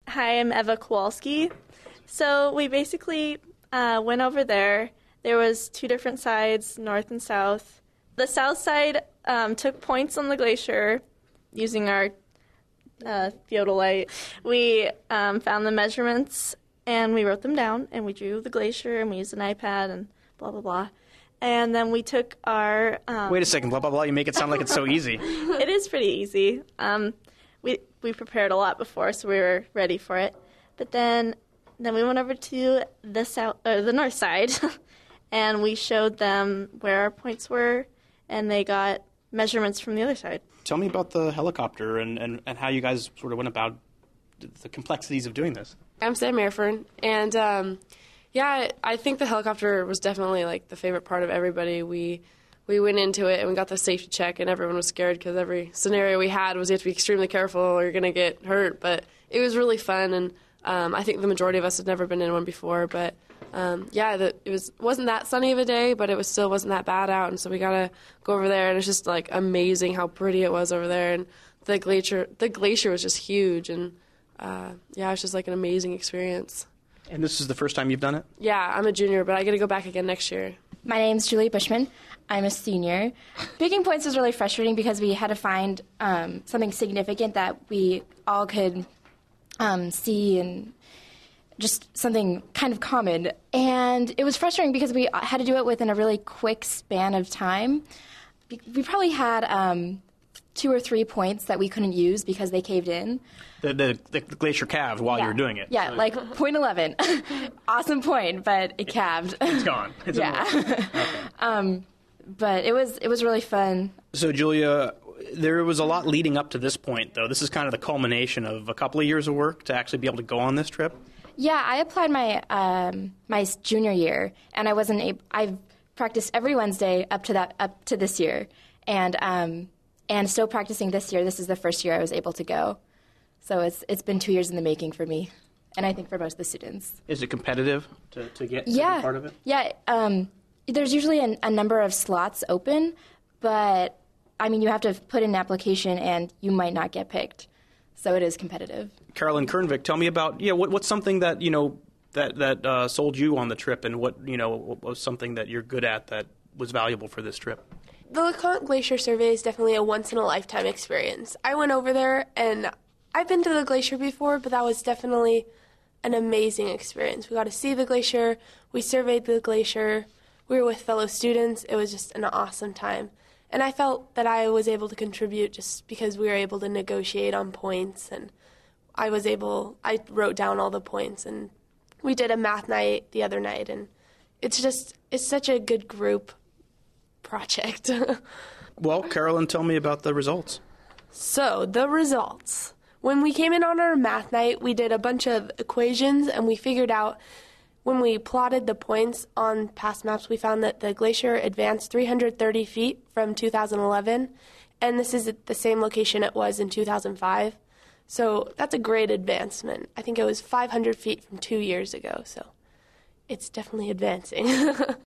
Hi, I'm Eva Kowalski. So we basically went over there. There was two different sides, north and south. The south side took points on the glacier using our theodolite. We found the measurements, and we wrote them down, and we drew the glacier, and we used an iPad, and blah, blah, blah. And then we took our... Wait a second, blah, blah, blah. You make it sound like it's so easy. It is pretty easy. We prepared a lot before, so we were ready for it. But then we went over to the north side, and we showed them where our points were, and they got measurements from the other side. Tell me about the helicopter and how you guys sort of went about the complexities of doing this. I'm Sam Merfern, and I think the helicopter was definitely like the favorite part of everybody. We went into it and we got the safety check, and everyone was scared because every scenario we had was you have to be extremely careful or you're going to get hurt. But it was really fun, and I think the majority of us had never been in one before. But wasn't that sunny of a day, but it still wasn't that bad out, and so we got to go over there, and it's just like amazing how pretty it was over there, and the glacier was just huge, and it's just like an amazing experience. And this is the first time you've done it? Yeah, I'm a junior, but I get to go back again next year. My name's Julie Bushman. I'm a senior. Picking points was really frustrating because we had to find something significant that we all could see, and just something kind of common. And it was frustrating because we had to do it within a really quick span of time. We probably had 2 or 3 points that we couldn't use because they caved in. The glacier calved while you were doing it. Yeah, like point 11. Awesome point, but it calved. It's gone. It's okay. But it was really fun. So, Julia, there was a lot leading up to this point, though. This is kind of the culmination of a couple of years of work to actually be able to go on this trip. Yeah, I applied my junior year, and I wasn't able. I've practiced every Wednesday up to this year, and still practicing this year. This is the first year I was able to go, so it's been 2 years in the making for me, and I think for most of the students. Is it competitive to get to be part of it? Yeah. There's usually a number of slots open, but I mean you have to put in an application, and you might not get picked. So it is competitive. Carolyn Kernvik, tell me about what's something that that sold you on the trip, and what was something that you're good at that was valuable for this trip. The LeConte Glacier Survey is definitely a once-in-a-lifetime experience. I went over there, and I've been to the glacier before, but that was definitely an amazing experience. We got to see the glacier. We surveyed the glacier. We were with fellow students. It was just an awesome time. And I felt that I was able to contribute just because we were able to negotiate on points, and I wrote down all the points, and we did a math night the other night, and it's such a good group project. Well, Carolyn, tell me about the results. So, the results. When we came in on our math night, we did a bunch of equations, and we figured out when we plotted the points on past maps, we found that the glacier advanced 330 feet from 2011, and this is at the same location it was in 2005. So that's a great advancement. I think it was 500 feet from 2 years ago, so it's definitely advancing.